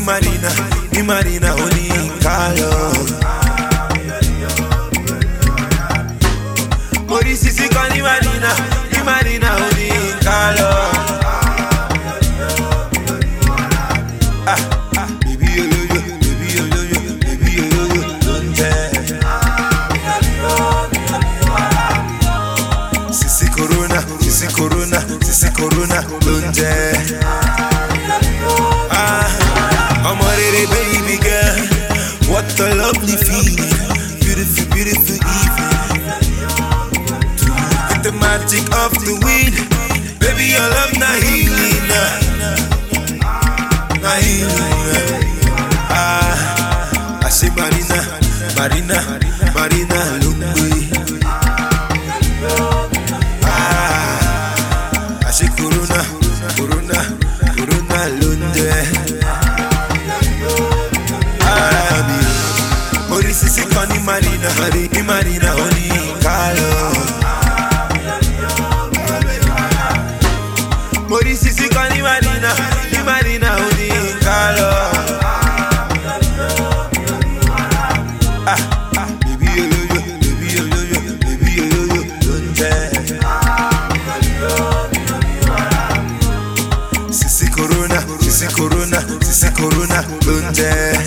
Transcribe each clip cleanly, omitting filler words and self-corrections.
Marina, only in color. Mori Sisi call ni Marina, only in color. Baby yo, don't tell. Sisi Corona, don't tell. I'm already baby girl, what a lovely feeling, beautiful evening. With the magic of the wind, baby your love na healing, I say Marina, Lungwe. I say Corona, Lunde. Mori Sisi koni Marina, only in color. Mori Sisi koni Marina, only in color. Baby yo, don't tell. Sisi Corona, don't tell.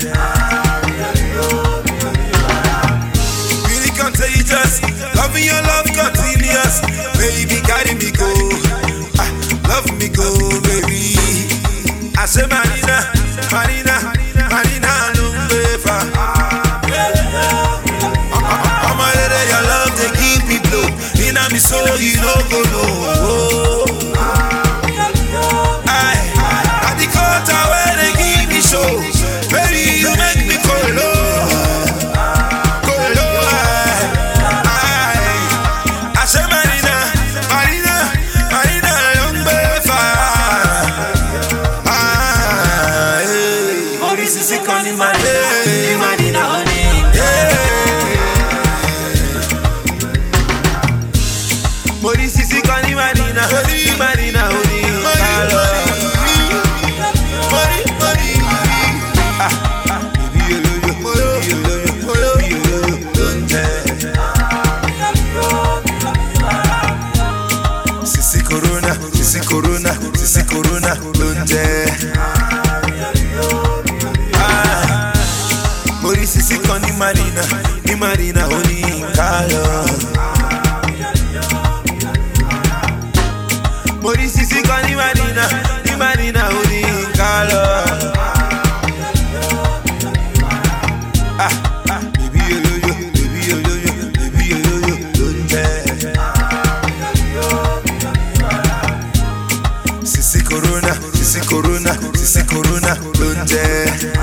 Contagious, loving your love continuous. Baby, carry me go, love me go, baby. I say Marina, Lumbefa. I'm a lady, your love they keep me blow. In a me soul, you don't go low. I the quarter where they give me show. Baby, you make me go low. Mori Sisi koni Marina, only in color. Mori. Baby yo, don't tell. Sisi Corona, don't tell. Mori Sisi koni Marina, only in color. Mori Sisi koni Marina, only in color. Baby yo, don't tell. Sisi Corona, don't tell.